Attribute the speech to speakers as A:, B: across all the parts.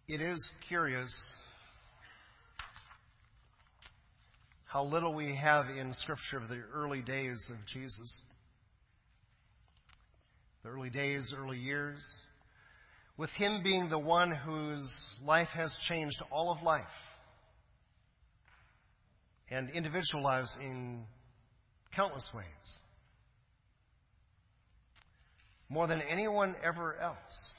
A: It is curious how little we have in Scripture of the early days of Jesus. The early days, early years, with him being the one whose life has changed all of life and individual lives in countless ways, more than anyone ever else.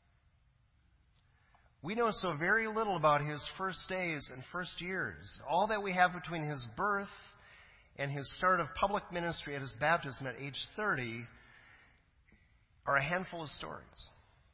A: We know so very little about his first days and first years. All that we have between his birth and his start of public ministry at his baptism at age 30 are a handful of stories.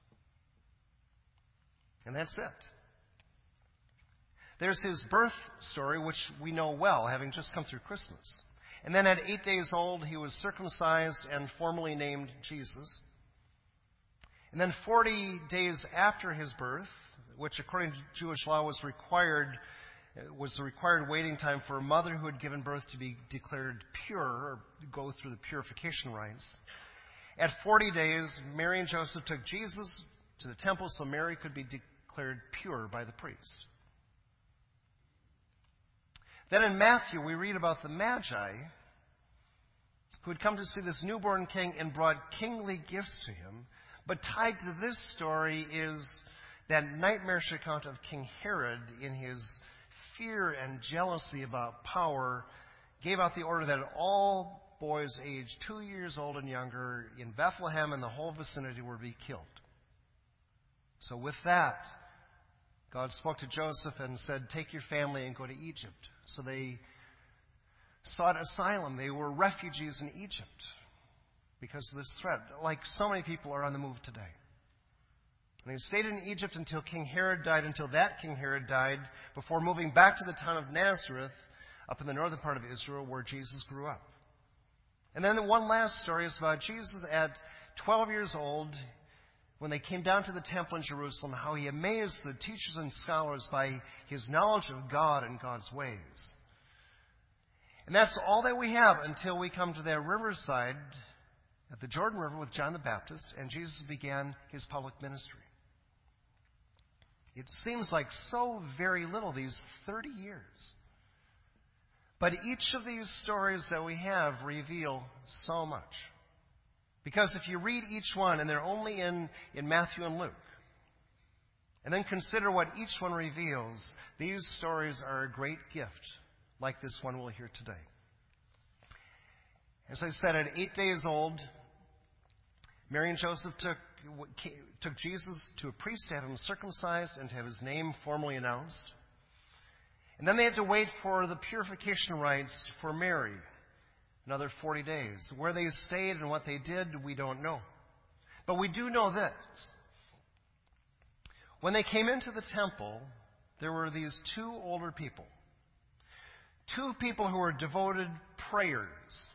A: And that's it. There's his birth story, which we know well, having just come through Christmas. And then at 8 days old, he was circumcised and formally named Jesus. And then 40 days after his birth, which according to Jewish law was the required waiting time for a mother who had given birth to be declared pure or go through the purification rites. At 40 days, Mary and Joseph took Jesus to the temple so Mary could be declared pure by the priest. Then in Matthew, we read about the Magi who had come to see this newborn king and brought kingly gifts to him. But tied to this story is that nightmarish account of King Herod in his fear and jealousy about power, gave out the order that all boys aged 2 years old and younger in Bethlehem and the whole vicinity were to be killed. So with that, God spoke to Joseph and said, "Take your family and go to Egypt." So they sought asylum. They were refugees in Egypt because of this threat, like so many people are on the move today. And they stayed in Egypt until King Herod died, before moving back to the town of Nazareth, up in the northern part of Israel, where Jesus grew up. And then the one last story is about Jesus at 12 years old, when they came down to the temple in Jerusalem, how he amazed the teachers and scholars by his knowledge of God and God's ways. And that's all that we have until we come to that riverside at the Jordan River with John the Baptist, and Jesus began his public ministry. It seems like so very little, these 30 years. But each of these stories that we have reveal so much. Because if you read each one, and they're only in Matthew and Luke, and then consider what each one reveals, these stories are a great gift, like this one we'll hear today. As I said, at 8 days old, Mary and Joseph took Jesus to a priest to have him circumcised and to have his name formally announced. And then they had to wait for the purification rites for Mary, another 40 days. Where they stayed and what they did, we don't know. But we do know this. When they came into the temple, there were these two older people. Two people who were devoted prayers.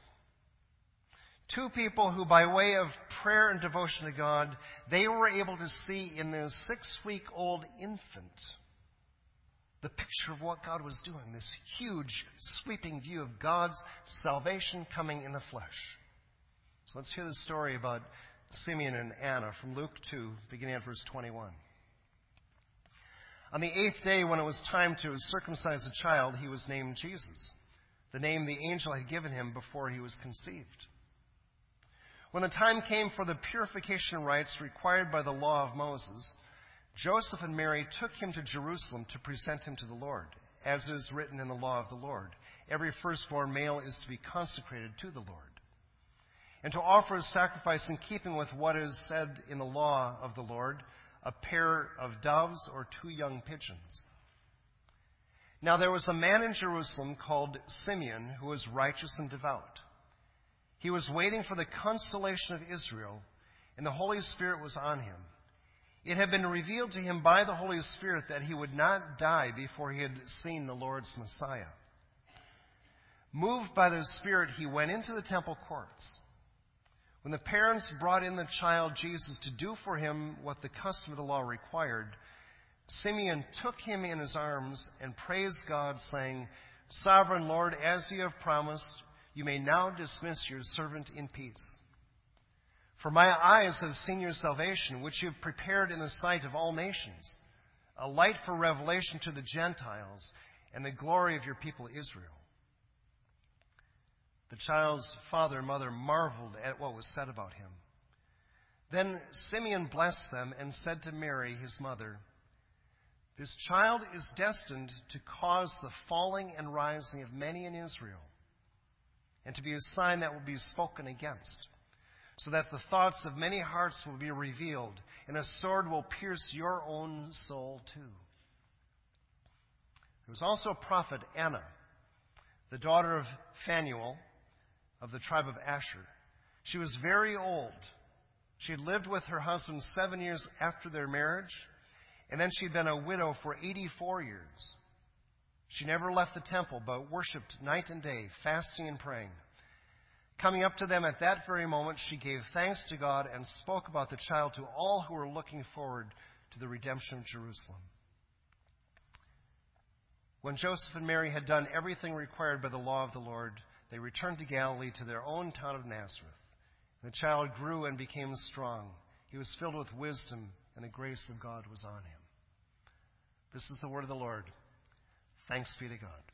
A: Two people who, by way of prayer and devotion to God, they were able to see in this 6-week-old infant the picture of what God was doing, this huge, sweeping view of God's salvation coming in the flesh. So let's hear the story about Simeon and Anna from Luke 2, beginning at verse 21. On the 8th day, when it was time to circumcise the child, he was named Jesus, the name the angel had given him before he was conceived. When the time came for the purification rites required by the law of Moses, Joseph and Mary took him to Jerusalem to present him to the Lord, as is written in the law of the Lord. Every firstborn male is to be consecrated to the Lord, and to offer a sacrifice in keeping with what is said in the law of the Lord, a pair of doves or 2 young pigeons. Now there was a man in Jerusalem called Simeon who was righteous and devout. He was waiting for the consolation of Israel, and the Holy Spirit was on him. It had been revealed to him by the Holy Spirit that he would not die before he had seen the Lord's Messiah. Moved by the Spirit, he went into the temple courts. When the parents brought in the child Jesus to do for him what the custom of the law required, Simeon took him in his arms and praised God, saying, "Sovereign Lord, as you have promised, you may now dismiss your servant in peace. For my eyes have seen your salvation, which you have prepared in the sight of all nations, a light for revelation to the Gentiles, and the glory of your people Israel." The child's father and mother marveled at what was said about him. Then Simeon blessed them and said to Mary, his mother, "This child is destined to cause the falling and rising of many in Israel, and to be a sign that will be spoken against, so that the thoughts of many hearts will be revealed, and a sword will pierce your own soul too." There was also a prophet, Anna, the daughter of Phanuel of the tribe of Asher. She was very old. She had lived with her husband 7 years after their marriage, and then she'd been a widow for 84 years. She never left the temple, but worshipped night and day, fasting and praying. Coming up to them at that very moment, she gave thanks to God and spoke about the child to all who were looking forward to the redemption of Jerusalem. When Joseph and Mary had done everything required by the law of the Lord, they returned to Galilee, to their own town of Nazareth. The child grew and became strong. He was filled with wisdom, and the grace of God was on him. This is the word of the Lord. Thanks be to God.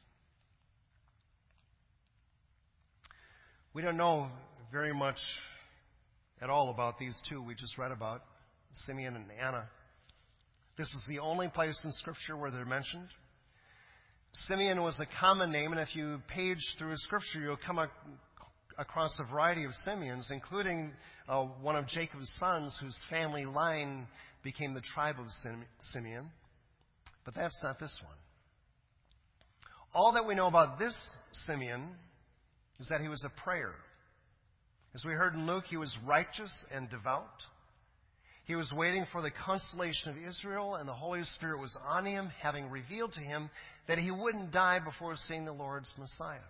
A: We don't know very much at all about these two we just read about, Simeon and Anna. This is the only place in Scripture where they're mentioned. Simeon was a common name, and if you page through Scripture, you'll come across a variety of Simeons, including one of Jacob's sons whose family line became the tribe of Simeon. But that's not this one. All that we know about this Simeon is that he was a prayer. As we heard in Luke, he was righteous and devout. He was waiting for the consolation of Israel, and the Holy Spirit was on him, having revealed to him that he wouldn't die before seeing the Lord's Messiah.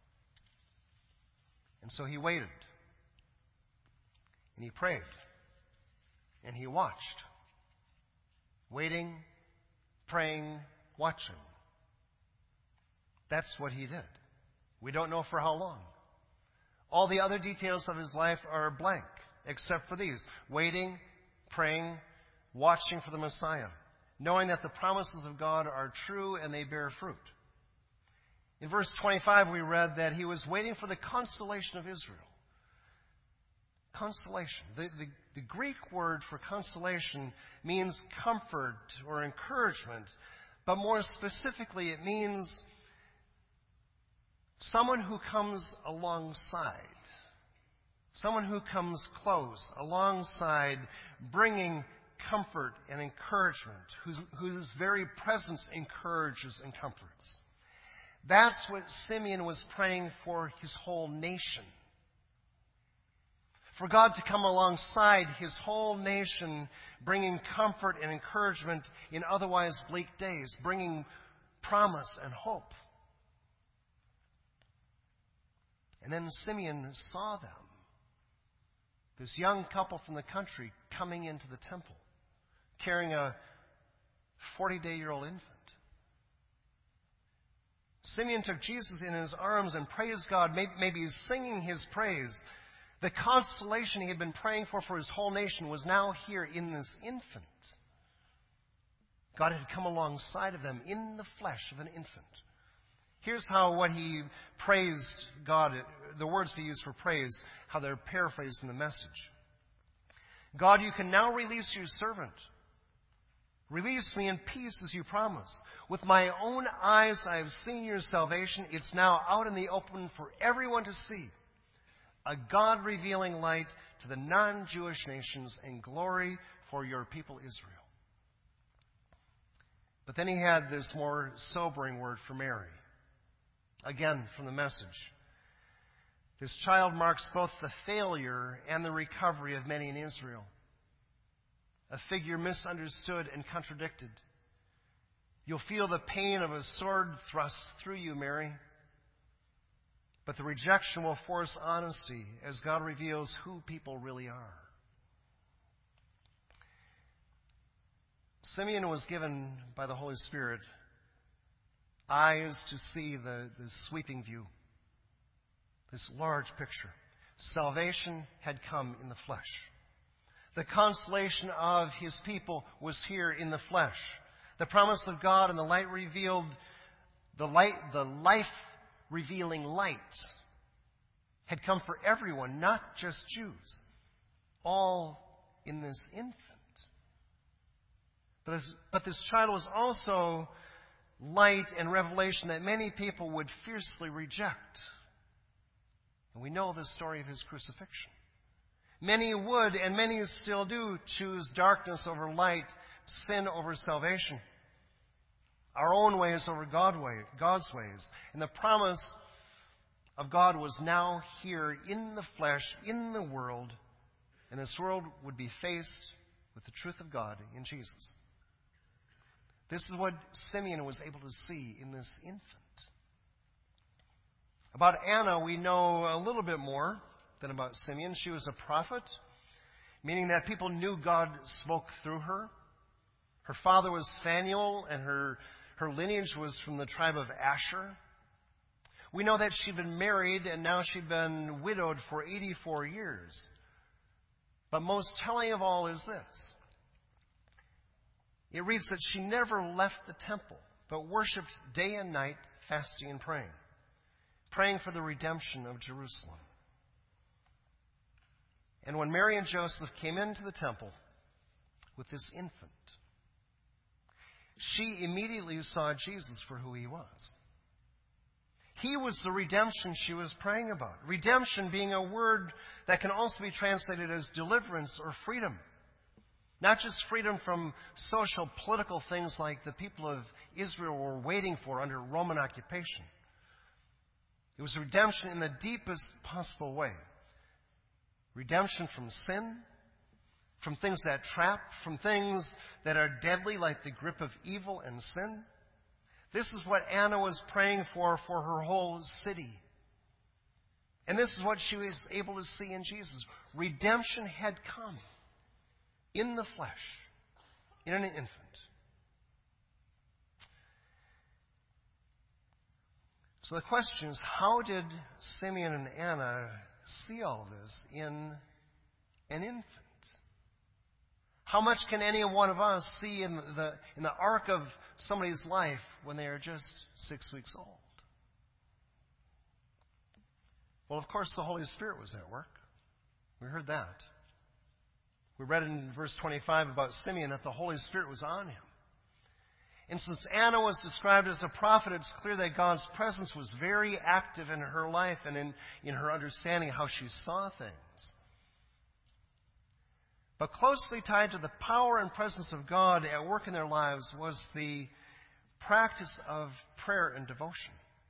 A: And so he waited, and he prayed, and he watched. Waiting, praying, watching. That's what he did. We don't know for how long. All the other details of his life are blank, except for these: waiting, praying, watching for the Messiah, knowing that the promises of God are true and they bear fruit. In verse 25, we read that he was waiting for the consolation of Israel. Consolation. The Greek word for consolation means comfort or encouragement, but more specifically, it means someone who comes alongside. Someone who comes close, alongside, bringing comfort and encouragement, whose very presence encourages and comforts. That's what Simeon was praying for his whole nation. For God to come alongside his whole nation, bringing comfort and encouragement in otherwise bleak days, bringing promise and hope. And then Simeon saw them. This young couple from the country coming into the temple, carrying a 40-day-old infant. Simeon took Jesus in his arms and praised God, maybe singing his praise. The consolation he had been praying for his whole nation was now here in this infant. God had come alongside of them in the flesh of an infant. Here's what he praised God, the words he used for praise, how they're paraphrased in the Message. "God, you can now release your servant. Release me in peace as you promised. With my own eyes I have seen your salvation. It's now out in the open for everyone to see. A God-revealing light to the non-Jewish nations and glory for your people Israel." But then he had this more sobering word for Mary. Again, from the Message. This child marks both the failure and the recovery of many in Israel. A figure misunderstood and contradicted. You'll feel the pain of a sword thrust through you, Mary. But the rejection will force honesty as God reveals who people really are. Simeon was given by the Holy Spirit eyes to see the sweeping view, this large picture. Salvation had come in the flesh. The consolation of his people was here in the flesh. The promise of God and the light revealed, the life-revealing light had come for everyone, not just Jews, all in this infant. But this child was also light and revelation that many people would fiercely reject. And we know the story of his crucifixion. Many would, and many still do, choose darkness over light, sin over salvation, our own ways over God's ways. And the promise of God was now here in the flesh, in the world, and this world would be faced with the truth of God in Jesus. This is what Simeon was able to see in this infant. About Anna, we know a little bit more than about Simeon. She was a prophet, meaning that people knew God spoke through her. Her father was Phanuel, and her lineage was from the tribe of Asher. We know that she'd been married, and now she'd been widowed for 84 years. But most telling of all is this. It reads that she never left the temple, but worshipped day and night, fasting and praying for the redemption of Jerusalem. And when Mary and Joseph came into the temple with this infant, she immediately saw Jesus for who he was. He was the redemption she was praying about. Redemption being a word that can also be translated as deliverance or freedom. Not just freedom from social, political things like the people of Israel were waiting for under Roman occupation. It was redemption in the deepest possible way. Redemption from sin, from things that trap, from things that are deadly like the grip of evil and sin. This is what Anna was praying for her whole city. And this is what she was able to see in Jesus. Redemption had come in the flesh, in an infant. So the question is, how did Simeon and Anna see all this in an infant? How much can any one of us see in the arc of somebody's life when they are just 6 weeks old? Well, of course, the Holy Spirit was at work. We heard that. We read in verse 25 about Simeon that the Holy Spirit was on him. And since Anna was described as a prophet, it's clear that God's presence was very active in her life and in her understanding how she saw things. But closely tied to the power and presence of God at work in their lives was the practice of prayer and devotion.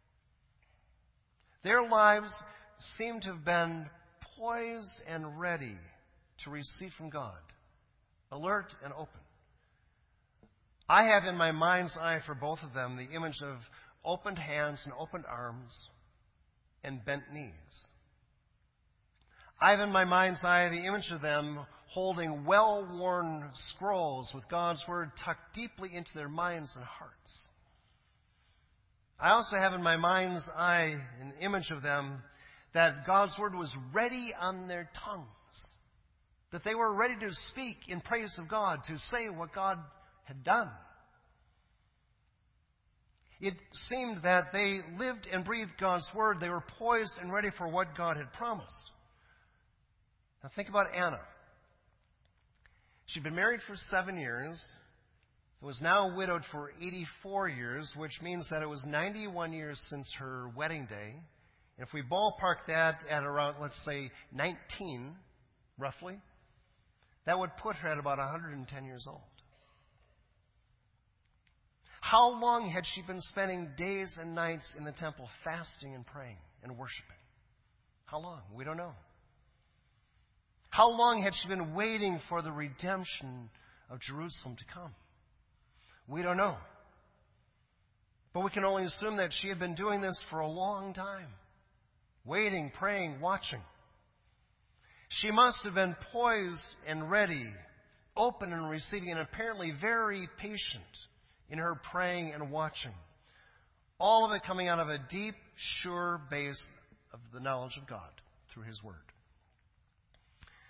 A: Their lives seemed to have been poised and ready to receive from God, alert and open. I have in my mind's eye for both of them the image of opened hands and opened arms and bent knees. I have in my mind's eye the image of them holding well-worn scrolls with God's Word tucked deeply into their minds and hearts. I also have in my mind's eye an image of them that God's Word was ready on their tongues, that they were ready to speak in praise of God, to say what God had done. It seemed that they lived and breathed God's Word. They were poised and ready for what God had promised. Now think about Anna. She'd been married for 7 years, was now widowed for 84 years, which means that it was 91 years since her wedding day. And if we ballpark that at around, let's say, 19, roughly, that would put her at about 110 years old. How long had she been spending days and nights in the temple fasting and praying and worshiping? How long? We don't know. How long had she been waiting for the redemption of Jerusalem to come? We don't know. But we can only assume that she had been doing this for a long time. Waiting, praying, watching. She must have been poised and ready, open and receiving, and apparently very patient in her praying and watching. All of it coming out of a deep, sure base of the knowledge of God through His Word.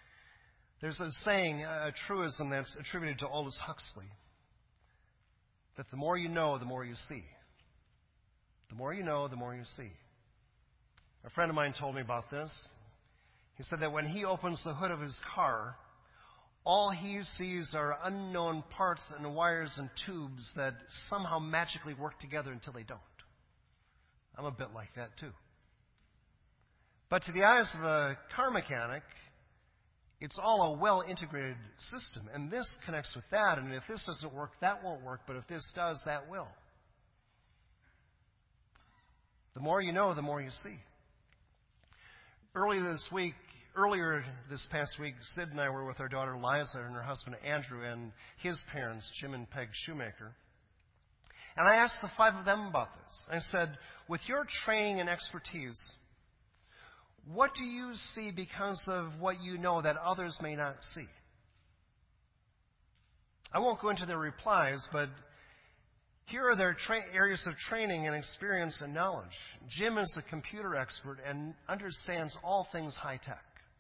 A: There's a saying, a truism that's attributed to Aldous Huxley, that the more you know, the more you see. The more you know, the more you see. A friend of mine told me about this. He said that when he opens the hood of his car, all he sees are unknown parts and wires and tubes that somehow magically work together until they don't. I'm a bit like that too. But to the eyes of a car mechanic, it's all a well-integrated system. And this connects with that. And if this doesn't work, that won't work. But if this does, that will. The more you know, the more you see. Earlier this past week, Sid and I were with our daughter Liza and her husband Andrew and his parents, Jim and Peg Shoemaker. And I asked the five of them about this. I said, with your training and expertise, what do you see because of what you know that others may not see? I won't go into their replies, but here are their areas of training and experience and knowledge. Jim is a computer expert and understands all things high tech.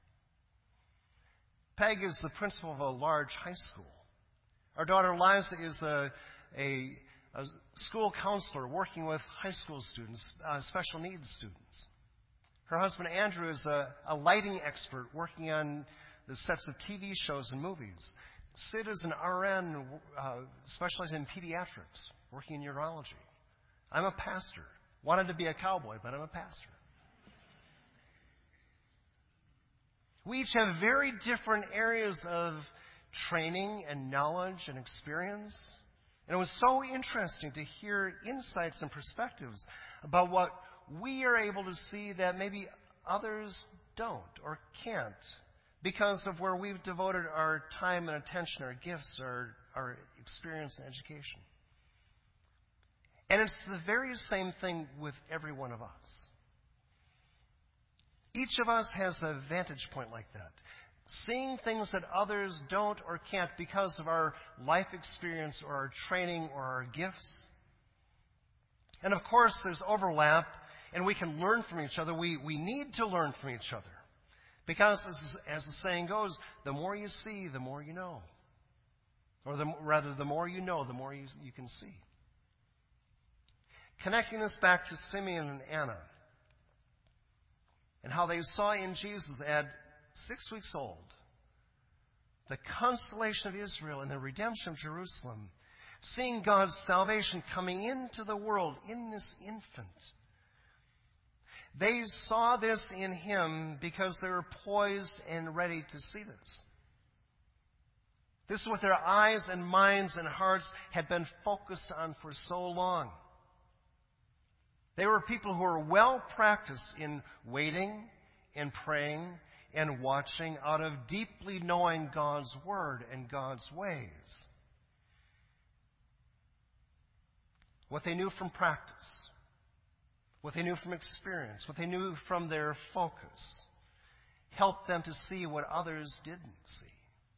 A: Peg is the principal of a large high school. Our daughter Liza is a school counselor working with high school students, special needs students. Her husband Andrew is a lighting expert working on the sets of TV shows and movies. Sid is an RN specializing in pediatrics, working in urology. I'm a pastor. Wanted to be a cowboy, but I'm a pastor. We each have very different areas of training and knowledge and experience. And it was so interesting to hear insights and perspectives about what we are able to see that maybe others don't or can't because of where we've devoted our time and attention, our gifts, our experience and education. And it's the very same thing with every one of us. Each of us has a vantage point like that. Seeing things that others don't or can't because of our life experience or our training or our gifts. And of course, there's overlap, and we can learn from each other. We need to learn from each other. Because, as the saying goes, the more you see, the more you know. Or the more you know, the more you can see. Connecting this back to Simeon and Anna, and how they saw in Jesus at 6 weeks old the consolation of Israel and the redemption of Jerusalem, seeing God's salvation coming into the world in this infant. They saw this in him because they were poised and ready to see this. This is what their eyes and minds and hearts had been focused on for so long. They were people who were well practiced in waiting and praying and watching out of deeply knowing God's Word and God's ways. What they knew from practice, what they knew from experience, what they knew from their focus, helped them to see what others didn't see.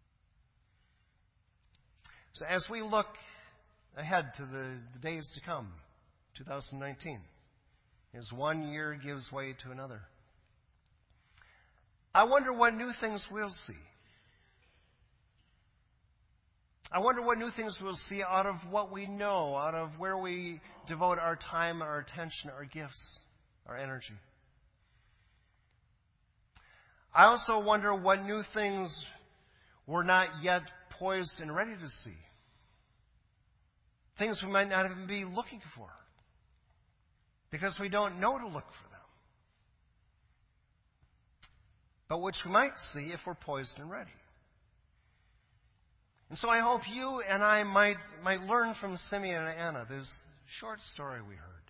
A: So as we look ahead to the days to come, 2019, as one year gives way to another, I wonder what new things we'll see. I wonder what new things we'll see out of what we know, out of where we devote our time, our attention, our gifts, our energy. I also wonder what new things we're not yet poised and ready to see. Things we might not even be looking for, because we don't know to look for them, but which we might see if we're poised and ready. And so I hope you and I might learn from Simeon and Anna, this short story we heard.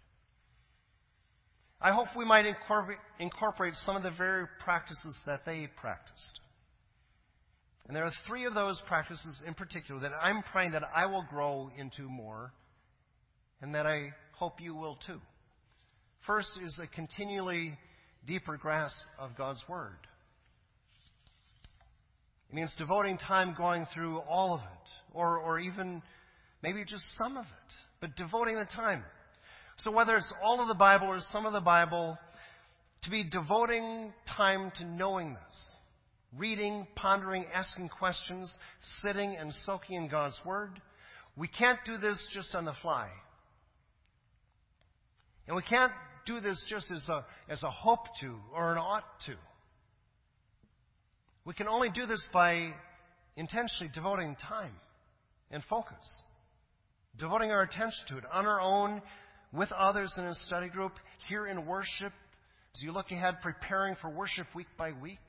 A: I hope we might incorporate some of the very practices that they practiced. And there are 3 of those practices in particular that I'm praying that I will grow into more, and that I hope you will too. First is a continually deeper grasp of God's Word. It means devoting time going through all of it, or even maybe just some of it, but devoting the time. So whether it's all of the Bible or some of the Bible, to be devoting time to knowing this, reading, pondering, asking questions, sitting and soaking in God's Word, We can't do this just on the fly. And we can't do this just as a hope to or an ought to. We can only do this by intentionally devoting time and focus. Devoting our attention to it on our own, with others in a study group, here in worship, as you look ahead preparing for worship week by week.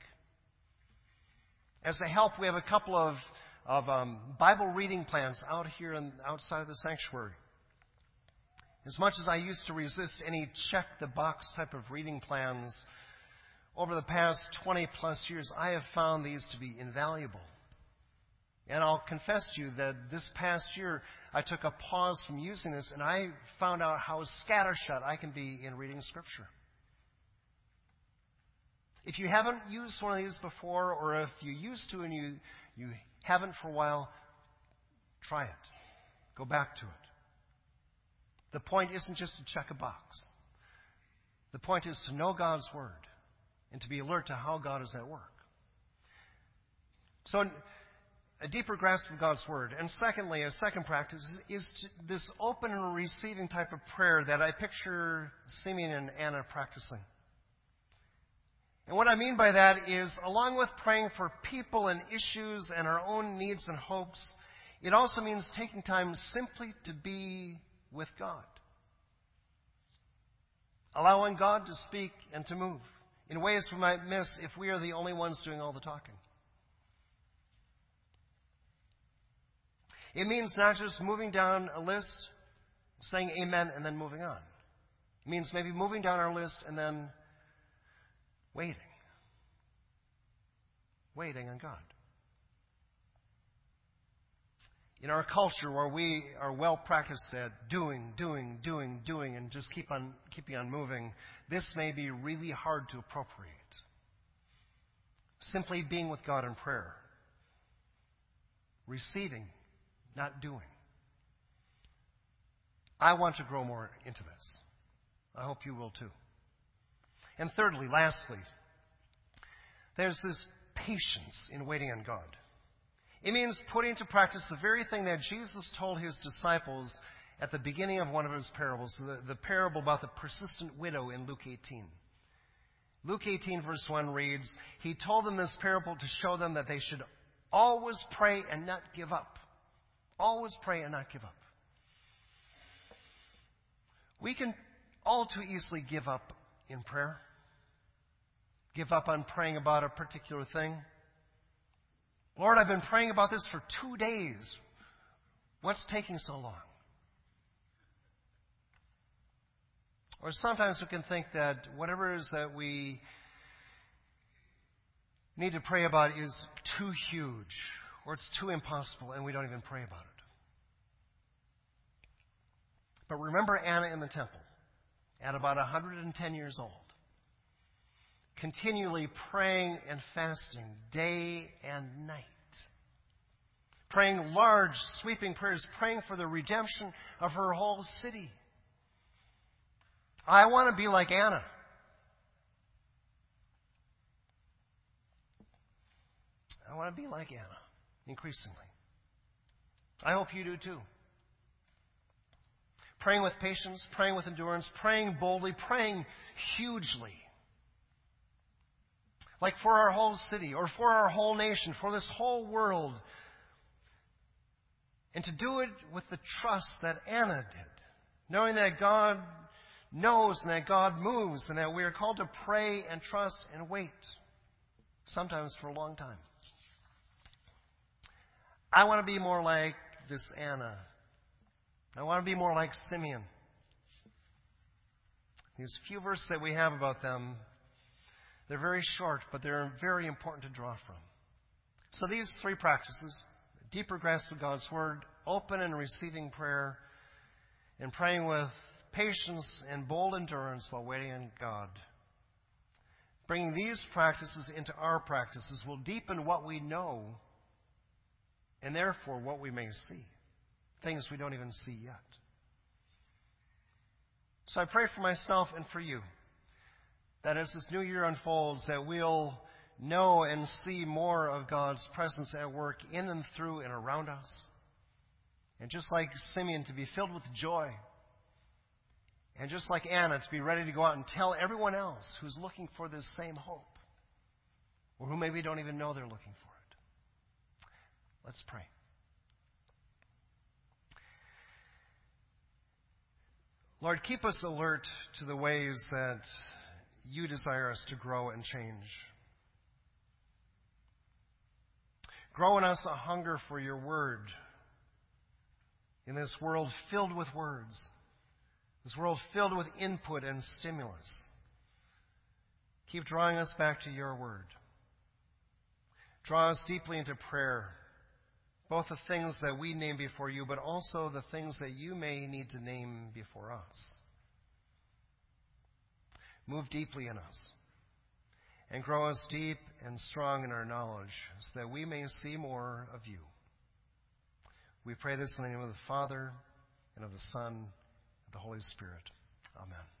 A: As a help, we have a couple of Bible reading plans out here and outside of the sanctuary. As much as I used to resist any check-the-box type of reading plans, over the past 20-plus years, I have found these to be invaluable. And I'll confess to you that this past year, I took a pause from using this, and I found out how scattershot I can be in reading Scripture. If you haven't used one of these before, or if you used to and you haven't for a while, try it. Go back to it. The point isn't just to check a box. The point is to know God's Word and to be alert to how God is at work. So a deeper grasp of God's Word. And secondly, a second practice is this open and receiving type of prayer that I picture Simeon and Anna practicing. And what I mean by that is, along with praying for people and issues and our own needs and hopes, it also means taking time simply to be with God. Allowing God to speak and to move in ways we might miss if we are the only ones doing all the talking. It means not just moving down a list, saying amen, and then moving on. It means maybe moving down our list and then waiting. Waiting on God. In our culture where we are well practiced at doing, and just keeping on moving, this may be really hard to appropriate. Simply being with God in prayer. Receiving, not doing. I want to grow more into this. I hope you will too. And thirdly, lastly, there's this patience in waiting on God. It means putting into practice the very thing that Jesus told his disciples at the beginning of one of his parables, the parable about the persistent widow in Luke 18. Luke 18 verse 1 reads, he told them this parable to show them that they should always pray and not give up. Always pray and not give up. We can all too easily give up in prayer. Give up on praying about a particular thing. Lord, I've been praying about this for 2 days. What's taking so long? Or sometimes we can think that whatever it is that we need to pray about is too huge, or it's too impossible, and we don't even pray about it. But remember Anna in the temple, at about 110 years old, continually praying and fasting day and night. Praying large, sweeping prayers, praying for the redemption of her whole city. I want to be like Anna. I want to be like Anna, increasingly. I hope you do too. Praying with patience, praying with endurance, praying boldly, praying hugely. Like for our whole city, or for our whole nation, for this whole world. And to do it with the trust that Anna did. Knowing that God knows and that God moves and that we are called to pray and trust and wait. Sometimes for a long time. I want to be more like this Anna. I want to be more like Simeon. These few verses that we have about them, they're very short, but they're very important to draw from. So these three practices, deeper grasp of God's Word, open and receiving prayer, and praying with patience and bold endurance while waiting on God. Bringing these practices into our practices will deepen what we know and therefore what we may see. Things we don't even see yet. So I pray for myself and for you that as this new year unfolds, that we'll know and see more of God's presence at work in and through and around us. And just like Simeon, to be filled with joy. And just like Anna, to be ready to go out and tell everyone else who's looking for this same hope, or who maybe don't even know they're looking for it. Let's pray. Lord, keep us alert to the ways that you desire us to grow and change. Grow in us a hunger for your word in this world filled with words, this world filled with input and stimulus. Keep drawing us back to your word. Draw us deeply into prayer, both the things that we name before you, but also the things that you may need to name before us. Move deeply in us and grow us deep and strong in our knowledge so that we may see more of you. We pray this in the name of the Father, and of the Son, and of the Holy Spirit. Amen.